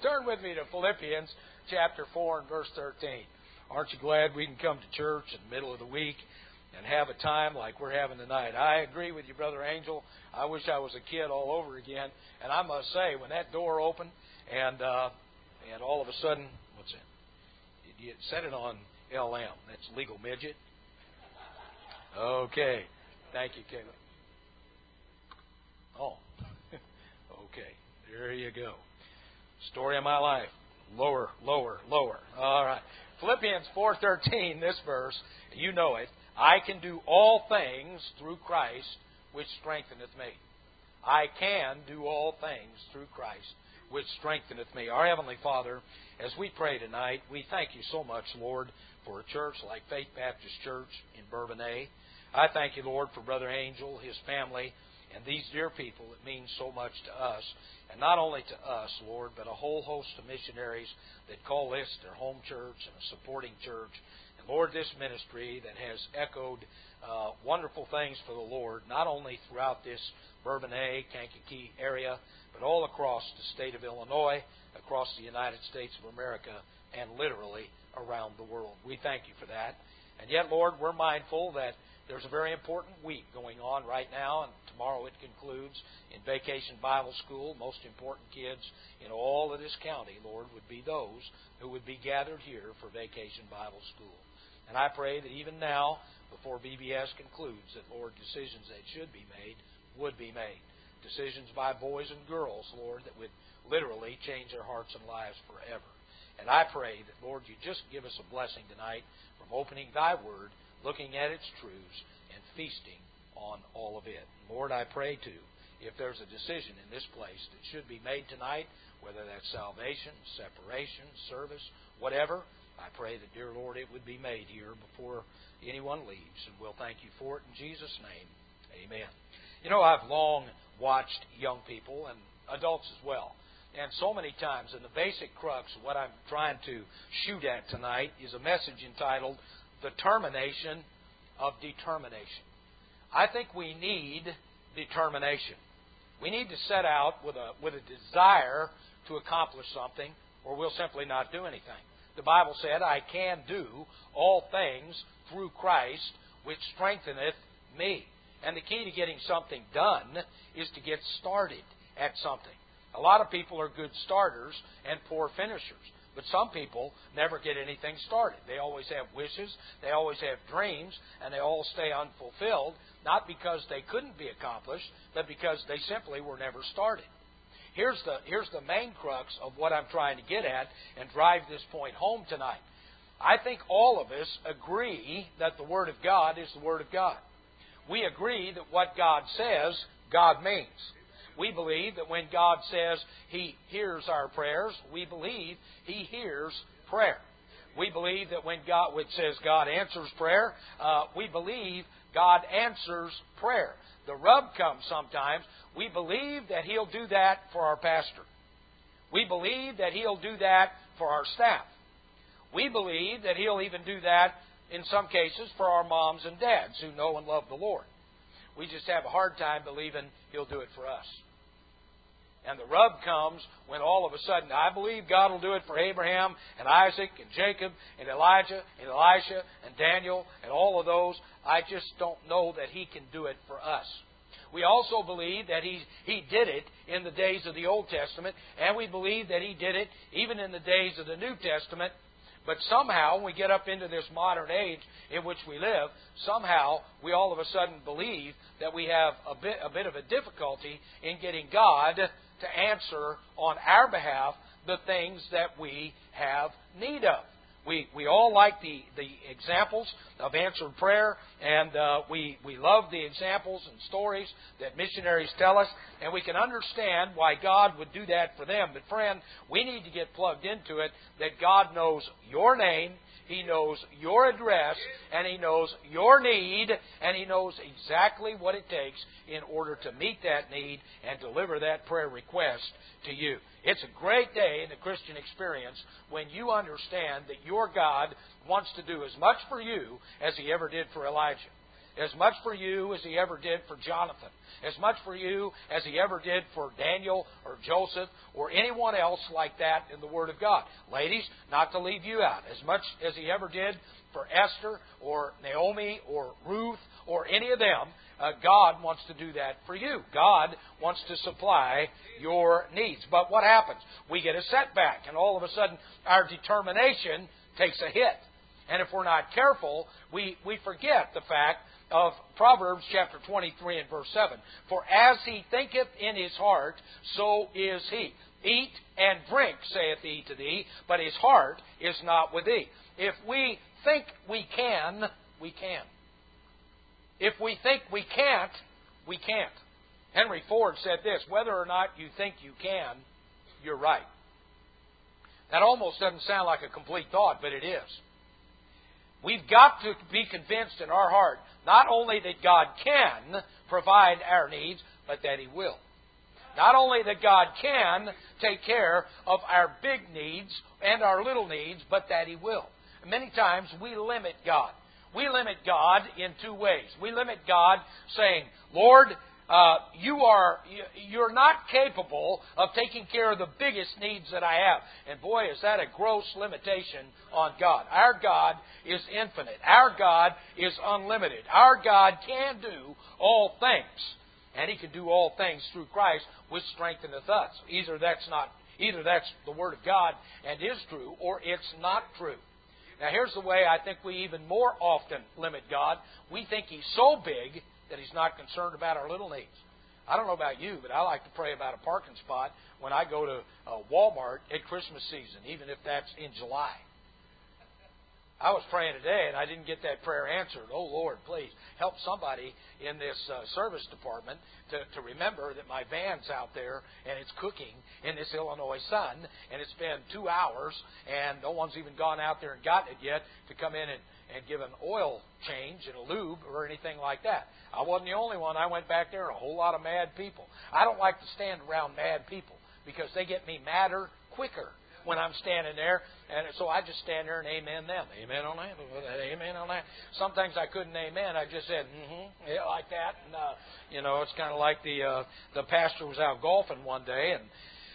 Turn with me to Philippians chapter 4 and verse 13. Aren't you glad we can come to church in the middle of the week and have a time like we're having tonight? I agree with you, Brother Angel. I wish I was a kid all over again. And I must say, when that door opened and all of a sudden, what's that? You set it on LM. That's legal midget. Okay. Thank you, Caleb. Oh. Okay. There you go. Story of my life. Lower. All right. Philippians 4:13, this verse, you know it. I can do all things through Christ, which strengtheneth me. I can do all things through Christ, which strengtheneth me. Our Heavenly Father, as we pray tonight, we thank you so much, Lord, for a church like Faith Baptist Church in Bourbonnais. I thank you, Lord, for Brother Angel, his family, and these dear people that mean so much to us. And not only to us, Lord, but a whole host of missionaries that call this their home church and a supporting church. And Lord, this ministry that has echoed wonderful things for the Lord, not only throughout this Bourbonnais, Kankakee area, but all across the state of Illinois, across the United States of America, and literally around the world. We thank you for that. And yet, Lord, we're mindful that there's a very important week going on right now, and tomorrow it concludes in Vacation Bible School. Most important kids in all of this county, Lord, would be those who would be gathered here for Vacation Bible School. And I pray that even now, before VBS concludes, that, Lord, decisions that should be made would be made. Decisions by boys and girls, Lord, that would literally change their hearts and lives forever. And I pray that, Lord, you just give us a blessing tonight from opening Thy Word, looking at its truths, and feasting on all of it. Lord, I pray, too, if there's a decision in this place that should be made tonight, whether that's salvation, separation, service, whatever, I pray that, dear Lord, it would be made here before anyone leaves. And we'll thank you for it in Jesus' name. Amen. You know, I've long watched young people and adults as well. And so many times, and the basic crux of what I'm trying to shoot at tonight is a message entitled, The Termination of Determination. I think we need determination. We need to set out with a desire to accomplish something, or we'll simply not do anything. The Bible said, I can do all things through Christ, which strengtheneth me. And the key to getting something done is to get started at something. A lot of people are good starters and poor finishers. But some people never get anything started. They always have wishes, they always have dreams, and they all stay unfulfilled, not because they couldn't be accomplished, but because they simply were never started. Here's the main crux of what I'm trying to get at and drive this point home tonight. I think all of us agree that the Word of God is the Word of God. We agree that what God says, God means. We believe that when God says He hears our prayers, we believe He hears prayer. We believe that when it says God answers prayer, we believe God answers prayer. The rub comes sometimes. We believe that He'll do that for our pastor. We believe that He'll do that for our staff. We believe that He'll even do that in some cases for our moms and dads who know and love the Lord. We just have a hard time believing He'll do it for us. And the rub comes when all of a sudden, I believe God will do it for Abraham and Isaac and Jacob and Elijah and Elisha and Daniel and all of those. I just don't know that He can do it for us. We also believe that He did it in the days of the Old Testament, and we believe that He did it even in the days of the New Testament. But somehow, when we get up into this modern age in which we live, somehow we all of a sudden believe that we have a bit of a difficulty in getting God to answer on our behalf the things that we have need of. We all like the examples of answered prayer, and we love the examples and stories that missionaries tell us, and we can understand why God would do that for them. But friend, we need to get plugged into it that God knows your name, He knows your address, and He knows your need, and He knows exactly what it takes in order to meet that need and deliver that prayer request to you. It's a great day in the Christian experience when you understand that your God wants to do as much for you as He ever did for Elijah. as much for you as He ever did for Jonathan, as much for you as He ever did for Daniel or Joseph or anyone else like that in the Word of God. Ladies, not to leave you out, as much as He ever did for Esther or Naomi or Ruth or any of them, God wants to do that for you. God wants to supply your needs. But what happens? We get a setback, and all of a sudden our determination takes a hit. And if we're not careful, we forget the fact of Proverbs chapter 23 and verse 7. For as he thinketh in his heart, so is he. Eat and drink, saith he to thee, but his heart is not with thee. If we think we can, we can. If we think we can't, we can't. Henry Ford said this, whether or not you think you can, you're right. That almost doesn't sound like a complete thought, but it is. We've got to be convinced in our heart, not only that God can provide our needs, but that He will. Not only that God can take care of our big needs and our little needs, but that He will. Many times we limit God. We limit God in two ways. We limit God saying, Lord, you're not capable of taking care of the biggest needs that I have. And boy, is that a gross limitation on God. Our God is infinite. Our God is unlimited. Our God can do all things. And He can do all things through Christ, which strengtheneth us. Either that's the Word of God and is true, or it's not true. Now, here's the way I think we even more often limit God. We think He's so big that He's not concerned about our little needs. I don't know about you, but I like to pray about a parking spot when I go to Walmart at Christmas season, even if that's in July. I was praying today, and I didn't get that prayer answered. Oh, Lord, please help somebody in this service department to remember that my van's out there, and it's cooking in this Illinois sun, and it's been 2 hours, and no one's even gone out there and gotten it yet to come in and give an oil change and a lube or anything like that. I wasn't the only one. I went back there and a whole lot of mad people. I don't like to stand around mad people because they get me madder quicker when I'm standing there. And so I just stand there and amen them. Amen on that. Amen on that. Some things I couldn't amen. I just said, yeah, like that. And, it's kind of like the pastor was out golfing one day, and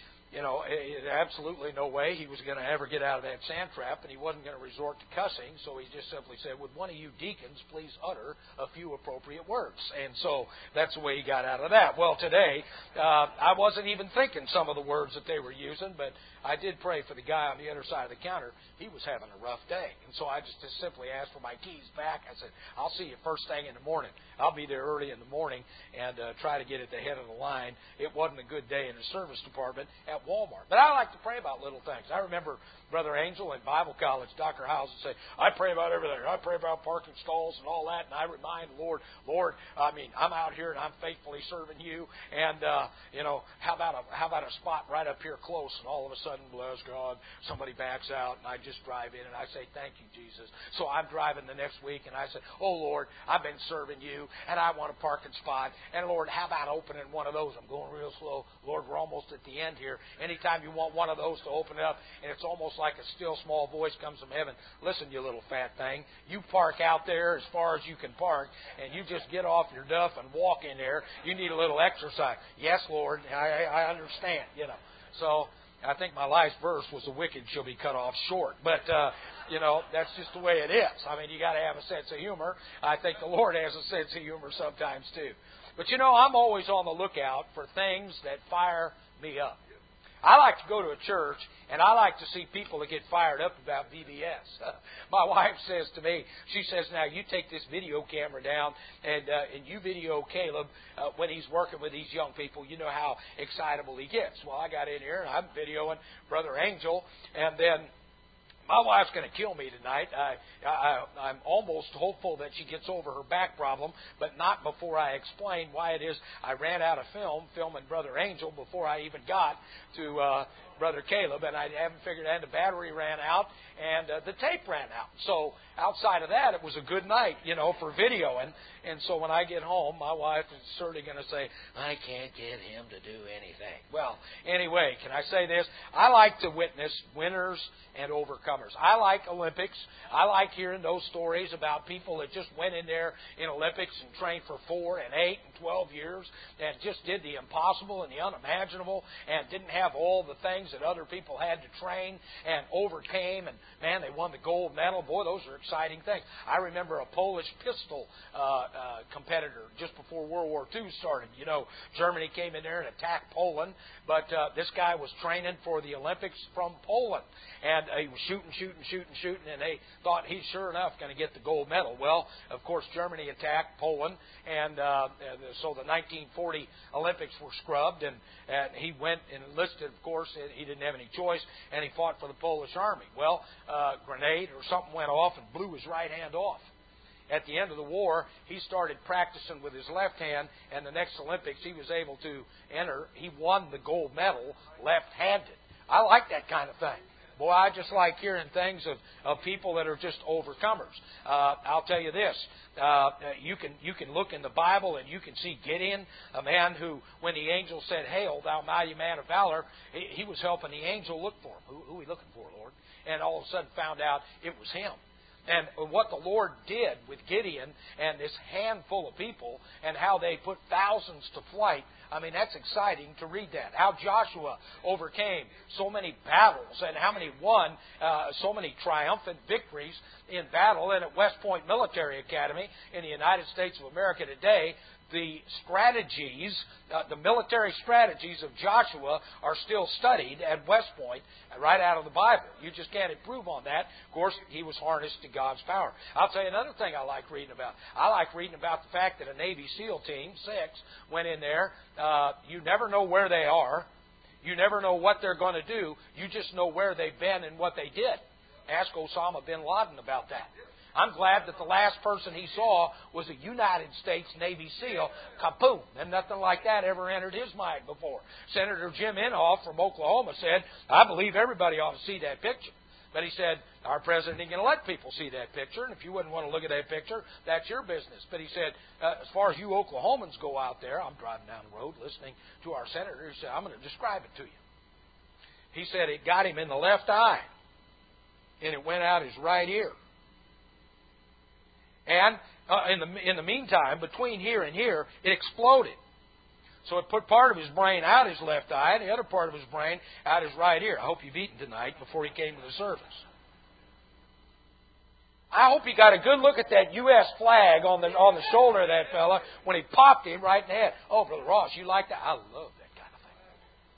absolutely no way he was going to ever get out of that sand trap, and he wasn't going to resort to cussing, so he just simply said, would one of you deacons please utter a few appropriate words? And so that's the way he got out of that. Well, today, I wasn't even thinking some of the words that they were using, but I did pray for the guy on the other side of the counter. He was having a rough day, and so I just simply asked for my keys back. I said, I'll see you first thing in the morning. I'll be there early in the morning and try to get at the head of the line. It wasn't a good day in the service department at Walmart. But I like to pray about little things. I remember Brother Angel in Bible college, Dr. Howes would say, I pray about everything. I pray about parking stalls and all that. And I remind the Lord, I'm out here and I'm faithfully serving you. And, how about a spot right up here close? And all of a sudden, bless God, somebody backs out and I just drive in and I say, thank you, Jesus. So I'm driving the next week and I said, oh, Lord, I've been serving you and I want a parking spot. And, Lord, how about opening one of those? I'm going real slow. Lord, we're almost at the end here. Anytime you want one of those to open up and it's almost like a still small voice comes from heaven, listen, you little fat thing, you park out there as far as you can park and you just get off your duff and walk in there. You need a little exercise. Yes, Lord, I understand, So I think my last verse was the wicked shall be cut off short. But, that's just the way it is. I mean, you got to have a sense of humor. I think the Lord has a sense of humor sometimes too. But, I'm always on the lookout for things that fire me up. I like to go to a church, and I like to see people that get fired up about VBS. My wife says to me, she says, now you take this video camera down and you video Caleb when he's working with these young people. You know how excitable he gets. Well, I got in here, and I'm videoing Brother Angel, and then my wife's going to kill me tonight. I'm almost hopeful that she gets over her back problem, but not before I explain why it is I ran out of filming Brother Angel before I even got to Brother Caleb, and I haven't figured out the battery ran out and the tape ran out. So outside of that, it was a good night, for videoing. And so when I get home, my wife is certainly going to say, I can't get him to do anything. Well, anyway, can I say this? I like to witness winners and overcomers. overcomers. I like Olympics. I like hearing those stories about people that just went in there in Olympics and trained for 4 and 8 and 12 years and just did the impossible and the unimaginable and didn't have all the things that other people had to train and overcame. And, man, they won the gold medal. Boy, those are exciting things. I remember a Polish pistol competitor just before World War II started. You know, Germany came in there and attacked Poland, but this guy was training for the Olympics from Poland. And he was shooting, and they thought he's sure enough going to get the gold medal. Well, of course, Germany attacked Poland, and so the 1940 Olympics were scrubbed, and he went and enlisted, of course. He didn't have any choice, and he fought for the Polish army. Well, a grenade or something went off and blew his right hand off. At the end of the war, he started practicing with his left hand, and the next Olympics he was able to enter. He won the gold medal left-handed. I like that kind of thing. Boy, I just like hearing things of people that are just overcomers. I'll tell you this. You can look in the Bible and you can see Gideon, a man who, when the angel said, "Hail, thou mighty man of valor," he was helping the angel look for him. Who are we looking for, Lord? And all of a sudden found out it was him. And what the Lord did with Gideon and this handful of people and how they put thousands to flight, I mean, that's exciting to read that. How Joshua overcame so many battles and how many won so many triumphant victories in battle. And at West Point Military Academy in the United States of America today, the strategies, the military strategies of Joshua are still studied at West Point right out of the Bible. You just can't improve on that. Of course, he was harnessed to God's power. I'll tell you another thing I like reading about. I like reading about the fact that a Navy SEAL team, 6, went in there. You never know where they are. You never know what they're going to do. You just know where they've been and what they did. Ask Osama bin Laden about that. I'm glad that the last person he saw was a United States Navy SEAL. Kaboom! And nothing like that ever entered his mind before. Senator Jim Inhofe from Oklahoma said, "I believe everybody ought to see that picture." But he said, our president ain't going to let people see that picture, and if you wouldn't want to look at that picture, that's your business. But he said, as far as you Oklahomans go out there, I'm driving down the road listening to our senator, he said, I'm going to describe it to you. He said it got him in the left eye, and it went out his right ear. And in the meantime, between here and here, it exploded. So it put part of his brain out his left eye and the other part of his brain out his right ear. I hope you've eaten tonight before he came to the service. I hope you got a good look at that U.S. flag on the shoulder of that fella when he popped him right in the head. Oh, Brother Ross, you like that? I love that kind of thing.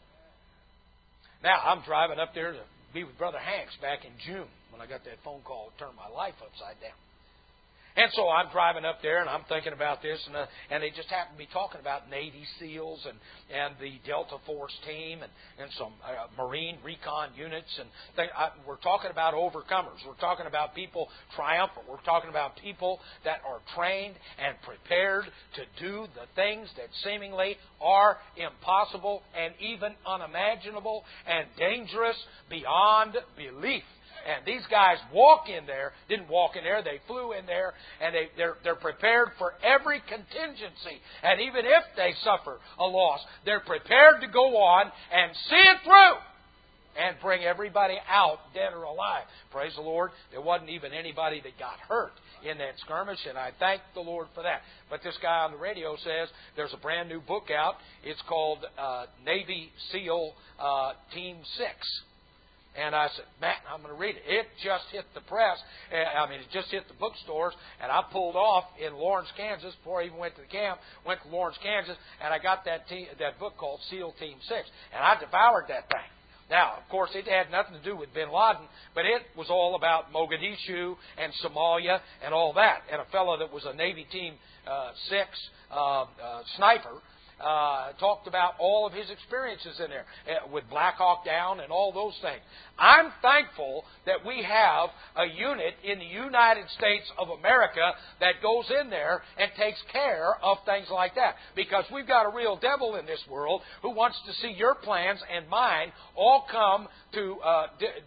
Now, I'm driving up there to be with Brother Hanks back in June when I got that phone call that turned my life upside down. And so I'm driving up there, and I'm thinking about this, and they just happen to be talking about Navy SEALs and the Delta Force team and some Marine recon units. And we're talking about overcomers. We're talking about people triumphant. We're talking about people that are trained and prepared to do the things that seemingly are impossible and even unimaginable and dangerous beyond belief. And these guys didn't walk in there, they flew in there, and they're prepared for every contingency. And even if they suffer a loss, they're prepared to go on and see it through and bring everybody out, dead or alive. Praise the Lord, there wasn't even anybody that got hurt in that skirmish, and I thank the Lord for that. But this guy on the radio says there's a brand new book out. It's called Navy SEAL Team 6. And I said, Matt, I'm going to read it. It just hit the press. It just hit the bookstores. And I pulled off in Lawrence, Kansas, before I even went to the camp. Went to Lawrence, Kansas, and I got that book called SEAL Team 6. And I devoured that thing. Now, of course, it had nothing to do with bin Laden, but it was all about Mogadishu and Somalia and all that. And a fellow that was a Navy Team 6 sniper talked about all of his experiences in there with Black Hawk Down and all those things. I'm thankful that we have a unit in the United States of America that goes in there and takes care of things like that. Because we've got a real devil in this world who wants to see your plans and mine all come to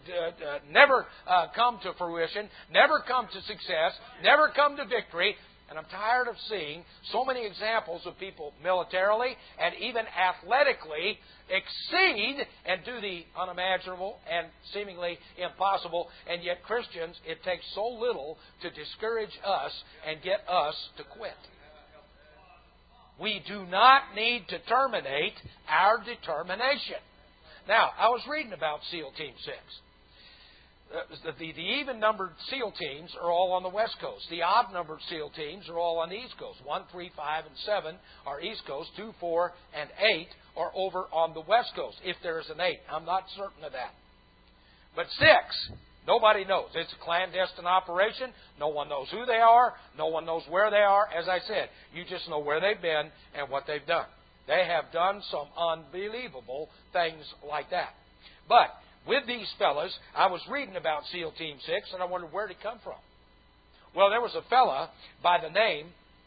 never come to fruition, never come to success, never come to victory. And I'm tired of seeing so many examples of people militarily and even athletically exceed and do the unimaginable and seemingly impossible. And yet Christians, it takes so little to discourage us and get us to quit. We do not need to terminate our determination. Now, I was reading about SEAL Team 6. The even-numbered SEAL teams are all on the West Coast. The odd-numbered SEAL teams are all on the East Coast. 1, 3, 5, and 7 are East Coast. 2, 4, and 8 are over on the West Coast, if there is an 8. I'm not certain of that. But 6, nobody knows. It's a clandestine operation. No one knows who they are. No one knows where they are. As I said, you just know where they've been and what they've done. They have done some unbelievable things like that. But with these fellas, I was reading about SEAL Team 6, and I wondered where did it come from. Well, there was a fella by the name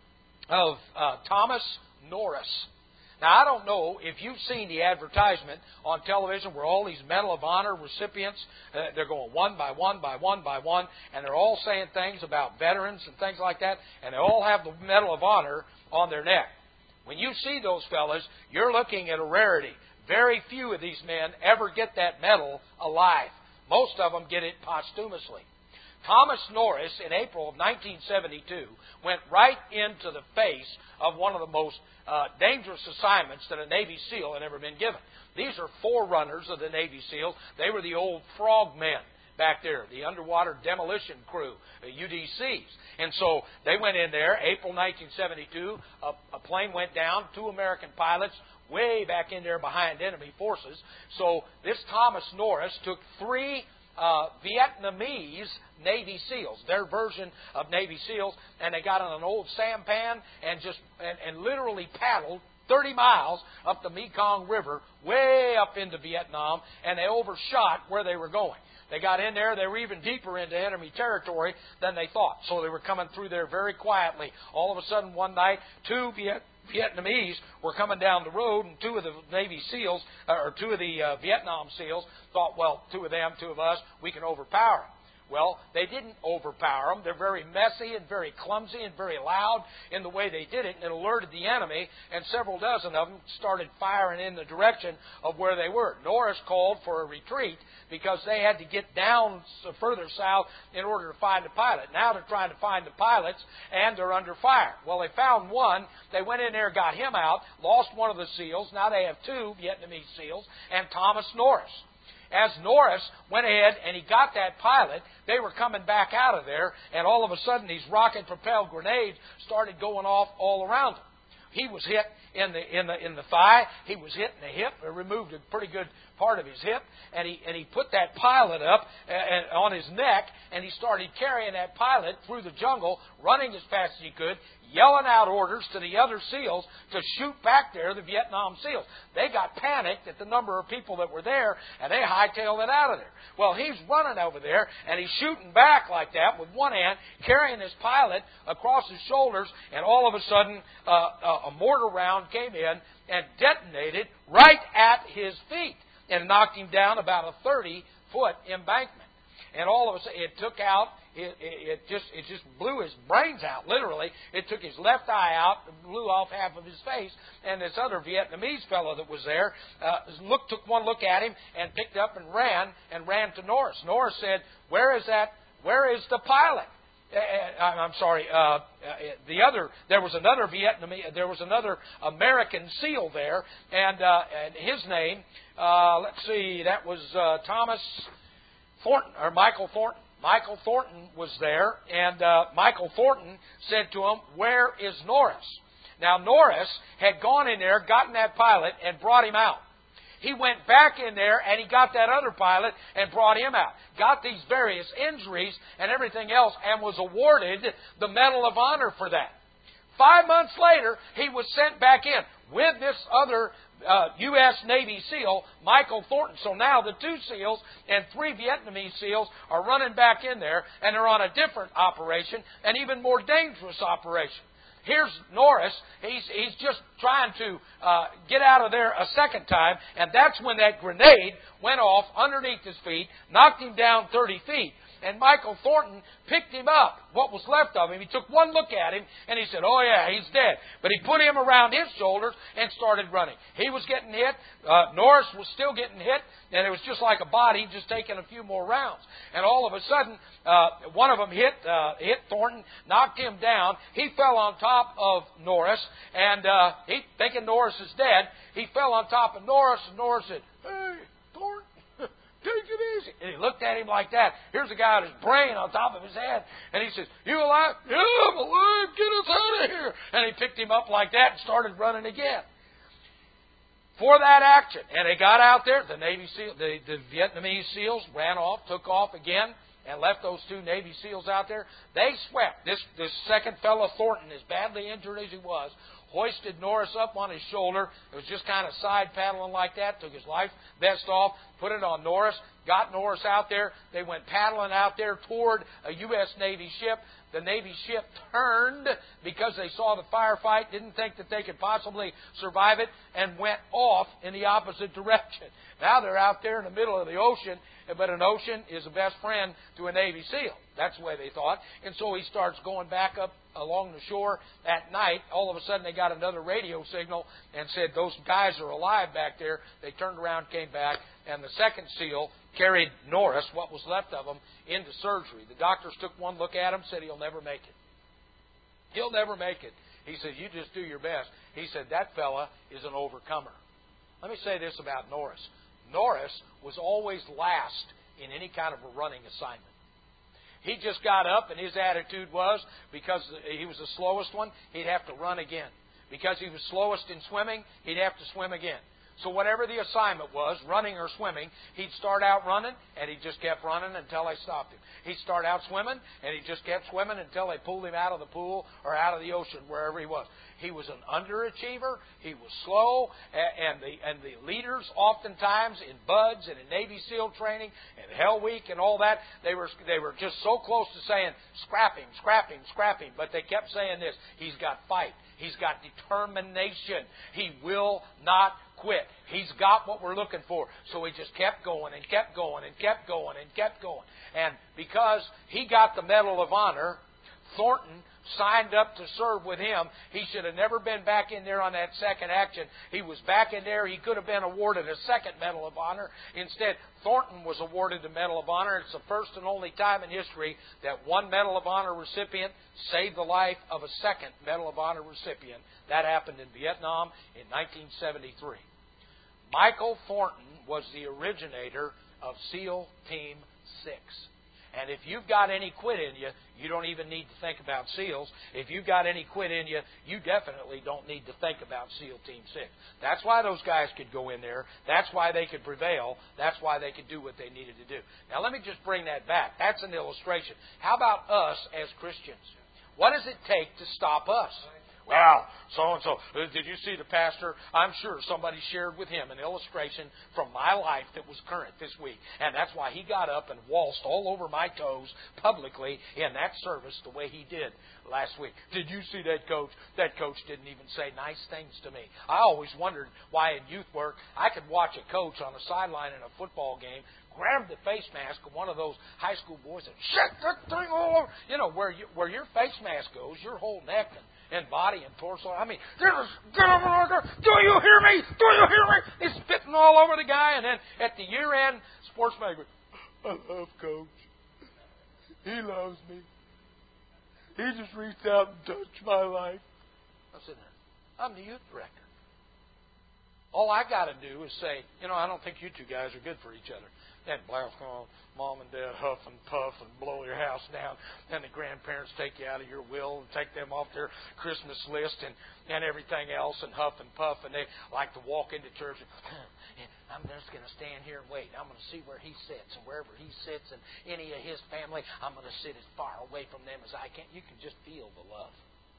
of Thomas Norris. Now, I don't know if you've seen the advertisement on television where all these Medal of Honor recipients, they're going one by one by one by one, and they're all saying things about veterans and things like that, and they all have the Medal of Honor on their neck. When you see those fellas, you're looking at a rarity. Very few of these men ever get that medal alive. Most of them get it posthumously. Thomas Norris, in April of 1972, went right into the face of one of the most dangerous assignments that a Navy SEAL had ever been given. These are forerunners of the Navy SEALs. They were the old frogmen back there, the underwater demolition crew, the UDCs. And so they went in there, April 1972, a plane went down, 2 American pilots, way back in there behind enemy forces. So this Thomas Norris took 3 Vietnamese Navy SEALs, their version of Navy SEALs, and they got on an old sampan and literally paddled 30 miles up the Mekong River, way up into Vietnam, and they overshot where they were going. They got in there, they were even deeper into enemy territory than they thought. So they were coming through there very quietly. All of a sudden, one night, 2 Vietnamese were coming down the road, and 2 of the Navy SEALs, or 2 of the Vietnam SEALs, thought, well, 2 of them, 2 of us, we can overpower them. Well, they didn't overpower them. They're very messy and very clumsy and very loud in the way they did it, and it alerted the enemy, and several dozen of them started firing in the direction of where they were. Norris called for a retreat because they had to get down further south in order to find the pilot. Now they're trying to find the pilots, and they're under fire. Well, they found one. They went in there, got him out, lost one of the SEALs. Now they have 2 Vietnamese SEALs and Thomas Norris. As Norris went ahead and he got that pilot, they were coming back out of there, and all of a sudden these rocket-propelled grenades started going off all around him. He was hit in the thigh. He was hit in the hip. They removed a pretty good part of his hip, and he put that pilot up on his neck, and he started carrying that pilot through the jungle, running as fast as he could, yelling out orders to the other SEALs to shoot back there, the Vietnam SEALs. They got panicked at the number of people that were there, and they hightailed it out of there. Well, he's running over there, and he's shooting back like that with one hand, carrying his pilot across his shoulders, and all of a sudden a mortar round came in and detonated right at his feet and knocked him down about a 30-foot embankment. And all of a sudden, it took out, it just blew his brains out, literally. It took his left eye out, blew off half of his face, and this other Vietnamese fellow that was there took one look at him and picked up and ran to Norris. Norris said, Where is the pilot? I'm sorry. There was another American SEAL there, and his name, let's see, that was Thomas Thornton, or Michael Thornton. Michael Thornton was there, and Michael Thornton said to him, "Where is Norris?" Now, Norris had gone in there, gotten that pilot, and brought him out. He went back in there, and he got that other pilot and brought him out. Got these various injuries and everything else, and was awarded the Medal of Honor for that. 5 months later, he was sent back in with this other U.S. Navy SEAL, Michael Thornton. So now the 2 SEALs and 3 Vietnamese SEAls are running back in there, and they're on a different operation, an even more dangerous operation. Here's Norris. He's just trying to get out of there a second time, and that's when that grenade went off underneath his feet, knocked him down 30 feet. And Michael Thornton picked him up, what was left of him. He took one look at him, and he said, oh yeah, he's dead. But he put him around his shoulders and started running. He was getting hit. Norris was still getting hit, and it was just like a body just taking a few more rounds. And all of a sudden, one of them hit Thornton, knocked him down. He fell on top of Norris, and he, thinking Norris is dead, he fell on top of Norris, and Norris said, hey, Thornton, take it easy. And he looked at him like that. Here's a guy with his brain on top of his head. And he says, you alive? Yeah, I'm alive. Get us out of here. And he picked him up like that and started running again. For that action. And they got out there. The Navy SEAL, the Vietnamese SEALs ran off, took off again, and left those two Navy SEALs out there. They swept. This second fellow, Thornton, as badly injured as he was, hoisted Norris up on his shoulder. It was just kind of side paddling like that. Took his life vest off, put it on Norris, got Norris out there. They went paddling out there toward a U.S. Navy ship. The Navy ship turned because they saw the firefight, didn't think that they could possibly survive it, and went off in the opposite direction. Now they're out there in the middle of the ocean, but an ocean is a best friend to a Navy SEAL. That's the way they thought. And so he starts going back up along the shore at night. All of a sudden they got another radio signal and said, those guys are alive back there. They turned around, came back, and the second SEAL carried Norris, what was left of him, into surgery. The doctors took one look at him, said he'll never make it. He'll never make it. He said, you just do your best. He said, that fella is an overcomer. Let me say this about Norris. Norris was always last in any kind of a running assignment. He just got up, and his attitude was, because he was the slowest one, he'd have to run again. Because he was slowest in swimming, he'd have to swim again. So whatever the assignment was, running or swimming, he'd start out running, and he just kept running until they stopped him. He'd start out swimming, and he just kept swimming until they pulled him out of the pool or out of the ocean, wherever he was. He was an underachiever. He was slow, and the leaders oftentimes in BUDS and in Navy SEAL training and Hell Week and all that, they were just so close to saying, scrap him, scrap him, scrap him. But they kept saying this, he's got fight. He's got determination. He will not quit. He's got what we're looking for. So he just kept going and kept going and kept going and kept going. And because he got the Medal of Honor, Thornton signed up to serve with him. He should have never been back in there on that second action. He was back in there. He could have been awarded a second Medal of Honor. Instead, Thornton was awarded the Medal of Honor. It's the first and only time in history that one Medal of Honor recipient saved the life of a second Medal of Honor recipient. That happened in Vietnam in 1973. Michael Thornton was the originator of SEAL Team 6. And if you've got any quit in you, you don't even need to think about SEALs. If you've got any quit in you, you definitely don't need to think about SEAL Team 6. That's why those guys could go in there. That's why they could prevail. That's why they could do what they needed to do. Now, let me just bring that back. That's an illustration. How about us as Christians? What does it take to stop us? Well, so-and-so, did you see the pastor? I'm sure somebody shared with him an illustration from my life that was current this week. And that's why he got up and waltzed all over my toes publicly in that service the way he did last week. Did you see that coach? That coach didn't even say nice things to me. I always wondered why in youth work I could watch a coach on the sideline in a football game grab the face mask of one of those high school boys and shake that thing all over. You know, where your face mask goes, your whole neck and body and torso. I mean, get over there. Do you hear me? Do you hear me? He's spitting all over the guy. And then at the year-end sports magazine, I love Coach. He loves me. He just reached out and touched my life. I'm sitting there. I'm the youth director. All I got to do is say, I don't think you two guys are good for each other. Then mom and dad huff and puff and blow your house down. Then the grandparents take you out of your will and take them off their Christmas list and everything else and huff and puff. And they like to walk into church and I'm just going to stand here and wait. I'm going to see where he sits. And wherever he sits and any of his family, I'm going to sit as far away from them as I can. You can just feel the love.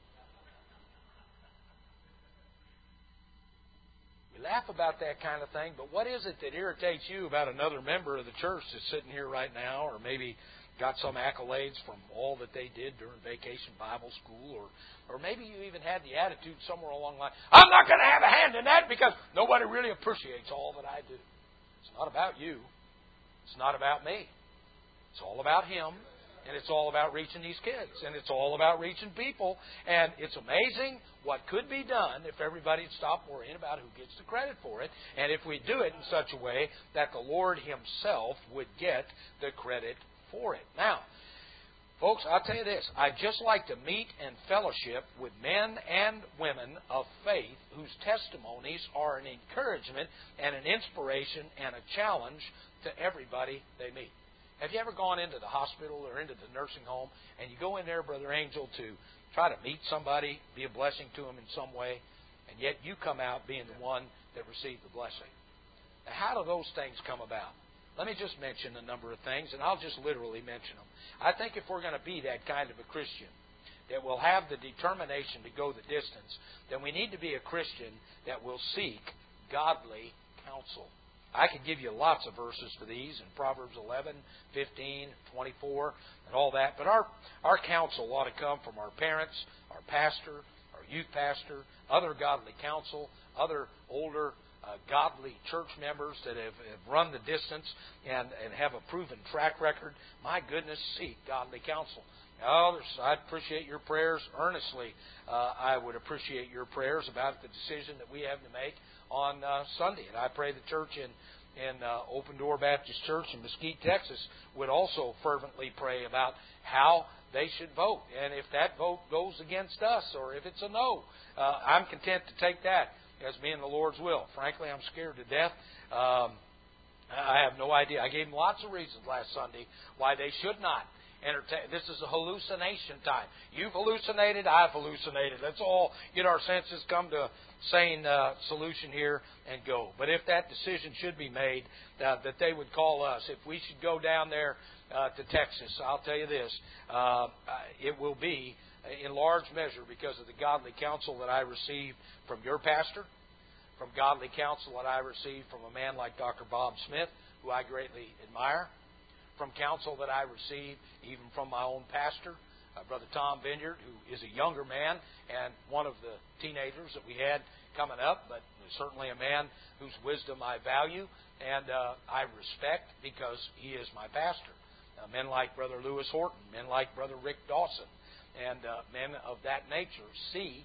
We laugh about that kind of thing, but what is it that irritates you about another member of the church that's sitting here right now, or maybe got some accolades from all that they did during Vacation Bible School, or maybe you even had the attitude somewhere along the line, I'm not going to have a hand in that because nobody really appreciates all that I do. It's not about you. It's not about me. It's all about Him, and it's all about reaching these kids, and it's all about reaching people. And it's amazing what could be done if everybody would stop worrying about who gets the credit for it, and if we do it in such a way that the Lord Himself would get the credit for it. Now, folks, I'll tell you this. I'd just like to meet and fellowship with men and women of faith whose testimonies are an encouragement and an inspiration and a challenge to everybody they meet. Have you ever gone into the hospital or into the nursing home and you go in there, Brother Angel, to try to meet somebody, be a blessing to them in some way, and yet you come out being the one that received the blessing? Now, how do those things come about? Let me just mention a number of things, and I'll just literally mention them. I think if we're going to be that kind of a Christian, that will have the determination to go the distance, then we need to be a Christian that will seek godly counsel. I could give you lots of verses for these in Proverbs 11, 15, 24, and all that. But our counsel ought to come from our parents, our pastor, our youth pastor, other godly counsel, other older godly church members that have run the distance and have a proven track record. My goodness, seek godly counsel. Now, I'd appreciate your prayers earnestly. I would appreciate your prayers about the decision that we have to make on Sunday. And I pray the church in Open Door Baptist Church in Mesquite, Texas, would also fervently pray about how they should vote. And if that vote goes against us or if it's a no, I'm content to take that as being the Lord's will. Frankly, I'm scared to death. I have no idea. I gave them lots of reasons last Sunday why they should not entertain. This is a hallucination time. You've hallucinated, I've hallucinated. Let's all get our senses, come to a sane solution here and go. But if that decision should be made, that they would call us. If we should go down there to Texas, I'll tell you this, it will be in large measure because of the godly counsel that I received from your pastor, from godly counsel that I received from a man like Dr. Bob Smith, who I greatly admire, from counsel that I received even from my own pastor, Brother Tom Vineyard, who is a younger man and one of the teenagers that we had coming up, but certainly a man whose wisdom I value and I respect because he is my pastor. Men like Brother Lewis Horton, men like Brother Rick Dawson, and men of that nature seek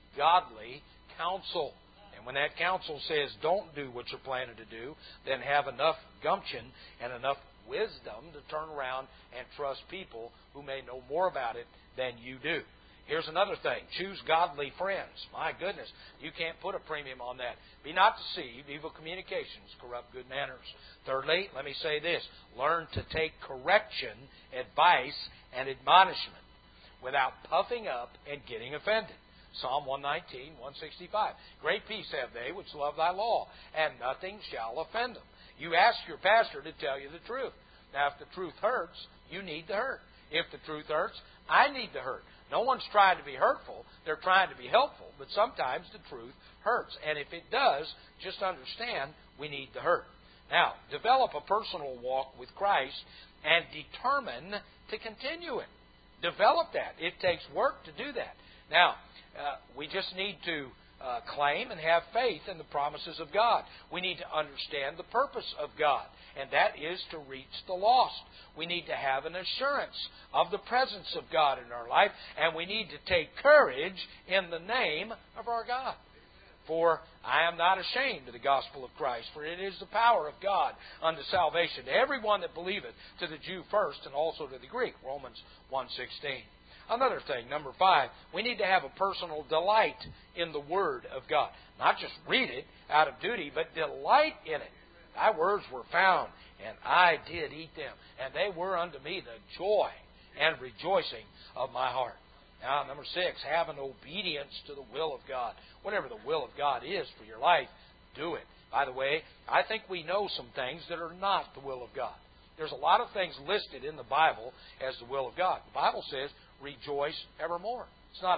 godly counsel. And when that counsel says don't do what you're planning to do, then have enough gumption and enough wisdom to turn around and trust people who may know more about it than you do. Here's another thing. Choose godly friends. My goodness, you can't put a premium on that. Be not deceived. Evil communications corrupt good manners. Thirdly, let me say this. Learn to take correction, advice, and admonishment without puffing up and getting offended. Psalm 119, 165. Great peace have they which love thy law, and nothing shall offend them. You ask your pastor to tell you the truth. Now, if the truth hurts, you need to hurt. If the truth hurts, I need to hurt. No one's trying to be hurtful. They're trying to be helpful. But sometimes the truth hurts. And if it does, just understand we need to hurt. Now, develop a personal walk with Christ and determine to continue it. Develop that. It takes work to do that. Now, we just need to claim and have faith in the promises of God. We need to understand the purpose of God, and that is to reach the lost. We need to have an assurance of the presence of God in our life, and we need to take courage in the name of our God. For I am not ashamed of the gospel of Christ, for it is the power of God unto salvation to everyone that believeth, to the Jew first and also to the Greek. Romans 1:16. Another thing, number 5, we need to have a personal delight in the Word of God. Not just read it out of duty, but delight in it. Thy words were found, and I did eat them, and they were unto me the joy and rejoicing of my heart. Now, number 6, have an obedience to the will of God. Whatever the will of God is for your life, do it. By the way, I think we know some things that are not the will of God. There's a lot of things listed in the Bible as the will of God. The Bible says, rejoice evermore. It's not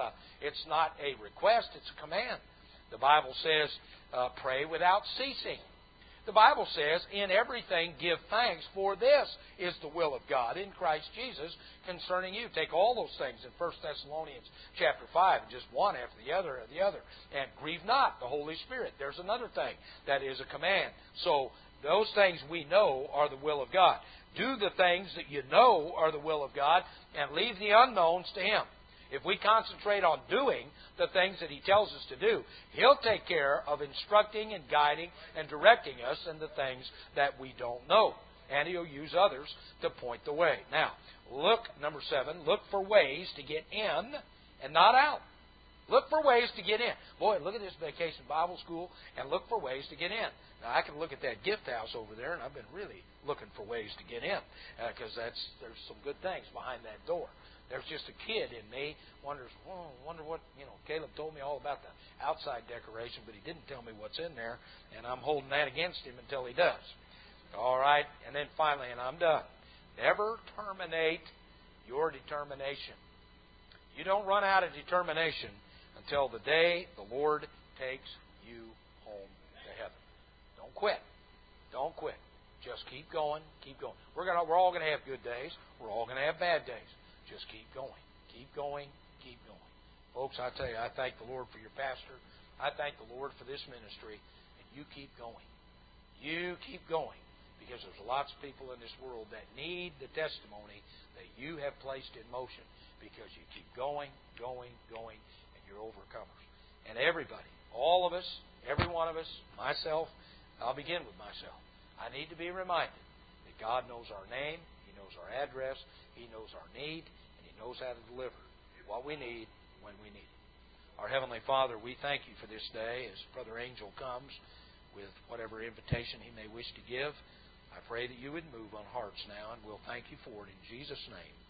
a request, it's a command. The Bible says, pray without ceasing. The Bible says, in everything give thanks, for this is the will of God in Christ Jesus concerning you. Take all those things in 1 Thessalonians chapter 5, just one after the other. And grieve not the Holy Spirit. There's another thing that is a command. So Those things we know are the will of God. Do the things that you know are the will of God and leave the unknowns to Him. If we concentrate on doing the things that He tells us to do, He'll take care of instructing and guiding and directing us in the things that we don't know. And He'll use others to point the way. Now, number 7, look for ways to get in and not out. Look for ways to get in. Boy, look at this Vacation Bible School and look for ways to get in. Now, I can look at that gift house over there, and I've been really looking for ways to get in because there's some good things behind that door. There's just a kid in me wonder what, Caleb told me all about the outside decoration, but he didn't tell me what's in there, and I'm holding that against him until he does. All right, and then finally, and I'm done. Never terminate your determination. You don't run out of determination until the day the Lord takes you home to heaven. Don't quit. Don't quit. Just keep going. Keep going. We're all going to have good days. We're all going to have bad days. Just keep going. Keep going. Keep going. Folks, I tell you, I thank the Lord for your pastor. I thank the Lord for this ministry. And you keep going. You keep going. Because there's lots of people in this world that need the testimony that you have placed in motion. Because you keep going, going, going, and you're overcomers. And everybody, all of us, every one of us, myself, I'll begin with myself. I need to be reminded that God knows our name, He knows our address, He knows our need, and He knows how to deliver what we need when we need it. Our Heavenly Father, we thank You for this day as Brother Angel comes with whatever invitation he may wish to give. I pray that You would move on hearts now, and we'll thank You for it in Jesus' name.